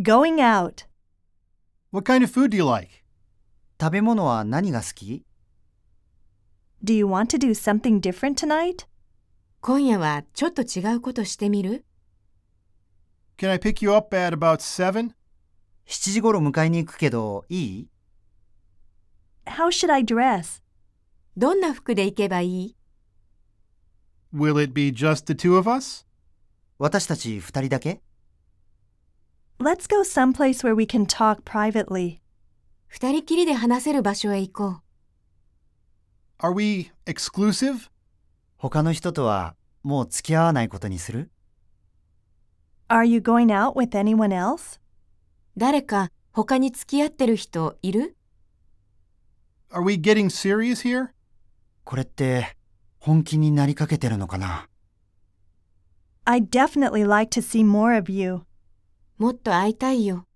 Going out. What kind of food do you like? 食べ物は何が好き？ Do you want to do something different tonight? 今夜はちょっと違うことしてみる？ Can I pick you up at about 7? 7時頃迎えに行くけどいい？ How should I dress? どんな服で行けばいい？ Will it be just the two of us? 私たち2人だけ？ Let's go someplace where we can talk privately. 二人きりで話せる場所へ行こう。 Are we exclusive? 他の人とはもう付き合わないことにする？ Are you going out with anyone else? 誰か他に付き合ってる人いる？ Are we getting serious here? これって本気になりかけてるのかな？ I'd definitely like to see more of you. もっと会いたいよ。